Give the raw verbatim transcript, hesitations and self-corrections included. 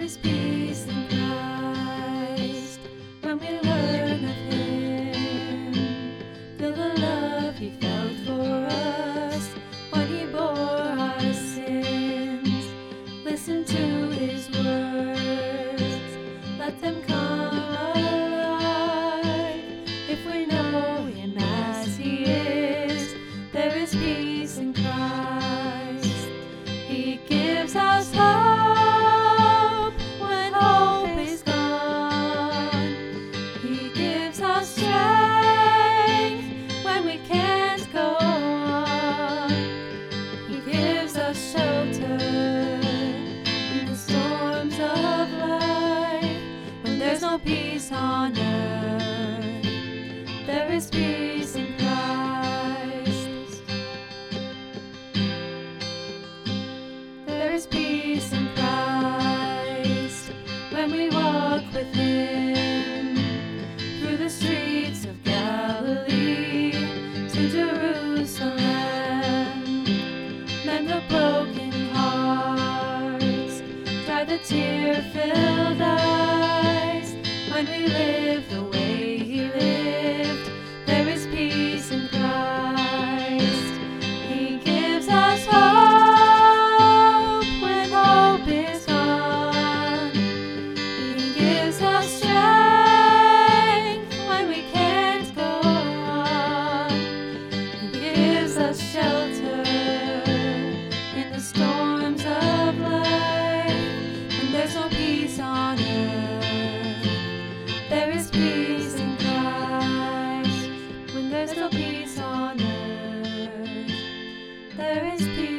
is peace in Christ when we learn of Him. Feel the love He felt for us when He bore our sins. Listen to His words, let them come alive. If we know Him as He is, there is peace in Christ. He gives us hope when hope is gone. He gives us strength when we can't go on. He gives us shelter in the storms of life. When there's no peace on earth, there is peace in Christ. There is peace in Christ when we walk with Him through the streets of Galilee to Jerusalem. Mend the broken hearts, dry the tear-filled eyes. When we live the way He lived, there is peace in Christ. He gives us hope when hope is gone. He gives us strength when we can't go on. He gives us shelter in the storms of life. When there's no peace on earth, there is peace in Christ. When there's no peace on earth, there is peace.